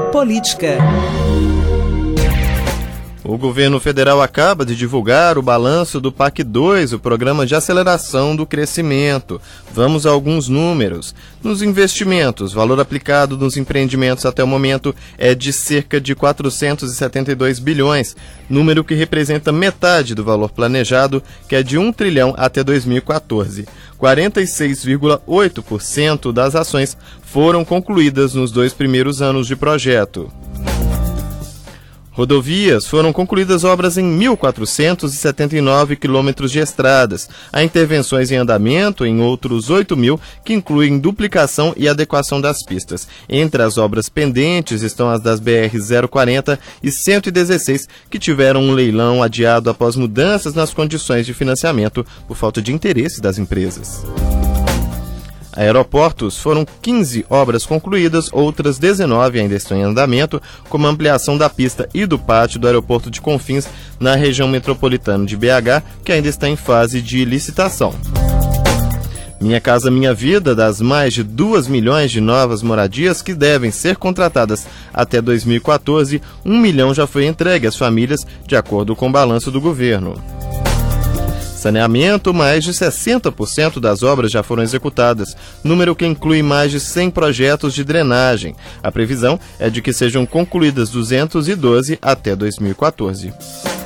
Política. O governo federal acaba de divulgar o balanço do PAC 2, o Programa de Aceleração do Crescimento. Vamos a alguns números. Nos investimentos, o valor aplicado nos empreendimentos até o momento é de cerca de 472 bilhões, número que representa metade do valor planejado, que é de 1 trilhão até 2014. 46,8% das ações foram concluídas nos 2 primeiros anos de projeto. Rodovias, foram concluídas obras em 1.479 quilômetros de estradas. Há intervenções em andamento em outros 8.000, que incluem duplicação e adequação das pistas. Entre as obras pendentes estão as das BR-040 e 116, que tiveram um leilão adiado após mudanças nas condições de financiamento por falta de interesse das empresas. Aeroportos, foram 15 obras concluídas, outras 19 ainda estão em andamento, como a ampliação da pista e do pátio do aeroporto de Confins, na região metropolitana de BH, que ainda está em fase de licitação. Minha Casa Minha Vida, das mais de 2 milhões de novas moradias que devem ser contratadas até 2014, 1 milhão já foi entregue às famílias, de acordo com o balanço do governo. Saneamento, mais de 60% das obras já foram executadas, número que inclui mais de 100 projetos de drenagem. A previsão é de que sejam concluídas 212 até 2014.